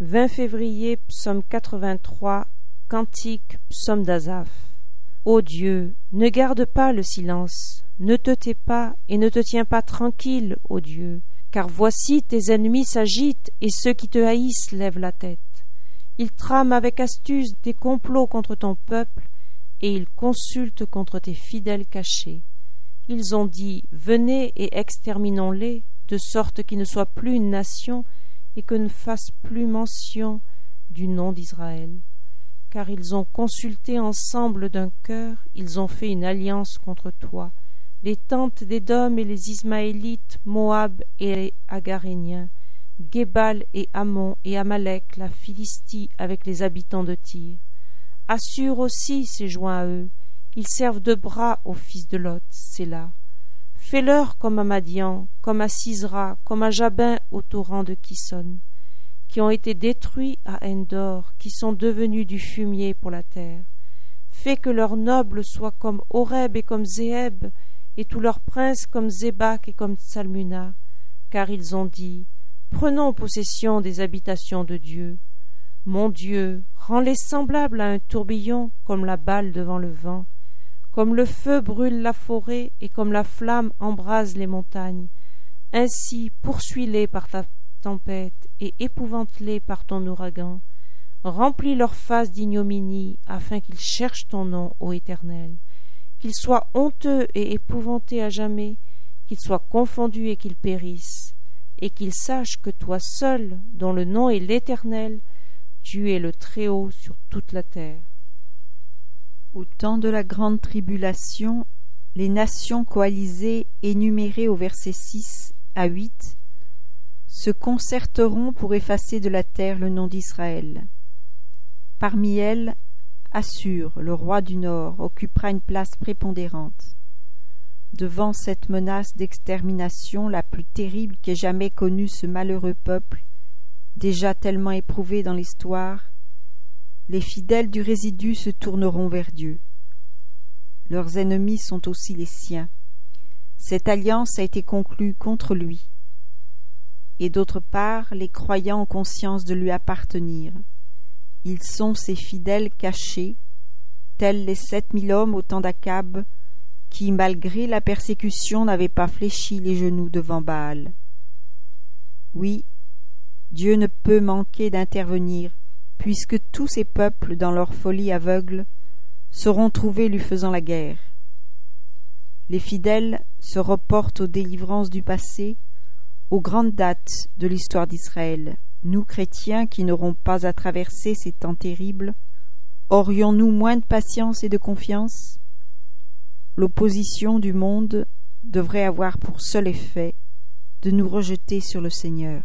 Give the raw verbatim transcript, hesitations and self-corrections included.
vingt février, psaume quatre-vingt-trois, cantique, psaume d'Asaph. Ô Dieu, ne garde pas le silence, ne te tais pas et ne te tiens pas tranquille, ô Dieu, car voici tes ennemis s'agitent et ceux qui te haïssent lèvent la tête. Ils trament avec astuce des complots contre ton peuple et ils consultent contre tes fidèles cachés. Ils ont dit « Venez et exterminons-les, de sorte qu'ils ne soient plus une nation et que ne fassent plus mention du nom d'Israël. Car ils ont consulté ensemble d'un cœur, ils ont fait une alliance contre toi, les tentes d'Édom et les Ismaélites, Moab et les Agaréniens, Gébal et Ammon et Amalek, la Philistie avec les habitants de Tyr. Assur aussi s'est joint à eux, ils servent de bras aux fils de Lot, c'est là. Fais-leur comme à Madian, comme à Sisra, comme à Jabin au torrent de Kison, qui ont été détruits à Endor, qui sont devenus du fumier pour la terre. Fais que leurs nobles soient comme Horeb et comme Zéeb, et tous leurs princes comme Zébak et comme Tsalmuna, car ils ont dit « Prenons possession des habitations de Dieu. Mon Dieu, rends-les semblables à un tourbillon, comme la balle devant le vent. Comme le feu brûle la forêt et comme la flamme embrase les montagnes, ainsi poursuis-les par ta tempête et épouvante-les par ton ouragan. Remplis leur face d'ignominie afin qu'ils cherchent ton nom, ô Éternel. Qu'ils soient honteux et épouvantés à jamais, qu'ils soient confondus et qu'ils périssent, et qu'ils sachent que toi seul, dont le nom est l'Éternel, tu es le Très-Haut sur toute la terre. » Au temps de la grande tribulation, les nations coalisées énumérées au verset six à huit se concerteront pour effacer de la terre le nom d'Israël. Parmi elles, Assur, le roi du Nord, occupera une place prépondérante. Devant cette menace d'extermination la plus terrible qu'ait jamais connue ce malheureux peuple, déjà tellement éprouvé dans l'histoire, les fidèles du résidu se tourneront vers Dieu. Leurs ennemis sont aussi les siens. Cette alliance a été conclue contre lui. Et d'autre part, les croyants ont conscience de lui appartenir. Ils sont ses fidèles cachés, tels les sept mille hommes au temps d'Akab, qui, malgré la persécution, n'avaient pas fléchi les genoux devant Baal. Oui, Dieu ne peut manquer d'intervenir, puisque tous ces peuples, dans leur folie aveugle, seront trouvés lui faisant la guerre. Les fidèles se reportent aux délivrances du passé, aux grandes dates de l'histoire d'Israël. Nous, chrétiens, qui n'aurons pas à traverser ces temps terribles, aurions-nous moins de patience et de confiance? L'opposition du monde devrait avoir pour seul effet de nous rejeter sur le Seigneur.